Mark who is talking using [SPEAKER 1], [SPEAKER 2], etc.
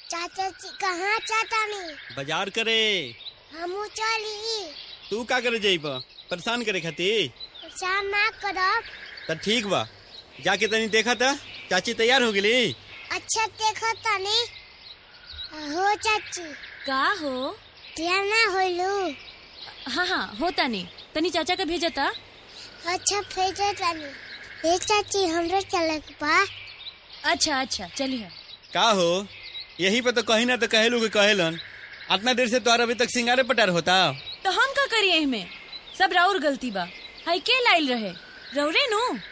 [SPEAKER 1] चाचा जी कहाँ चाचा नहीं
[SPEAKER 2] बाजार करे।
[SPEAKER 1] हमू चली।
[SPEAKER 2] तू का करे जाइब परेशान करे खातिर?
[SPEAKER 1] परेशान ना करब।
[SPEAKER 2] तो ठीक बा, जाके तनी देखा था चाची तैयार हो गई।
[SPEAKER 1] अच्छा देखा तनी हो चाची।
[SPEAKER 3] का हो?
[SPEAKER 1] तैयार ना होलू?
[SPEAKER 3] हाँ हाँ होता नहीं, तनी चाचा का भेजा था।
[SPEAKER 1] अच्छा भेजा तनी। ये चाची हमरे चले के बा।
[SPEAKER 3] अच्छा अच्छा चलिए।
[SPEAKER 2] का हो, यही पे तो कहीं ना तो कहेलू के कहेलन इतना देर से तोहर अभी तक सिंगारे पटार होता।
[SPEAKER 3] तो हम का करिए, में सब राउर गलती बा। हाई के लाइल रहे रौरे नु।